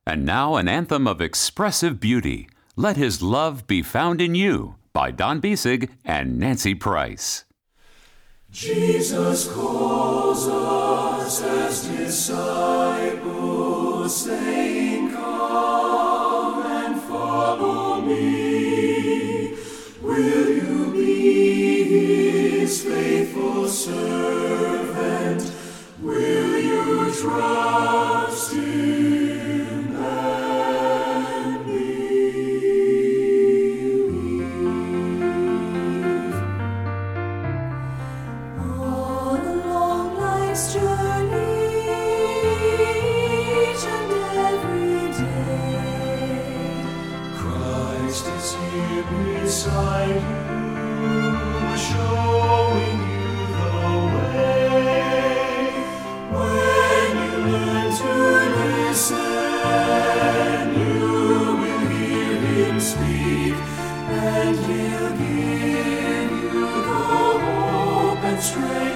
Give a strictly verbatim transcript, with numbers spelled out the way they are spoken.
And now an anthem of expressive beauty, Let His Love Be Found in You, by Don Bisig and Nancy Price. Jesus calls us as disciples, saying, Come and follow me. Will you be His faithful servant? Will you trust Him and believe? On a long life's journey, each and every day, Christ is here beside you, showing you the way. When you learn to listen, you will hear Him speak, and He'll give you the hope and strength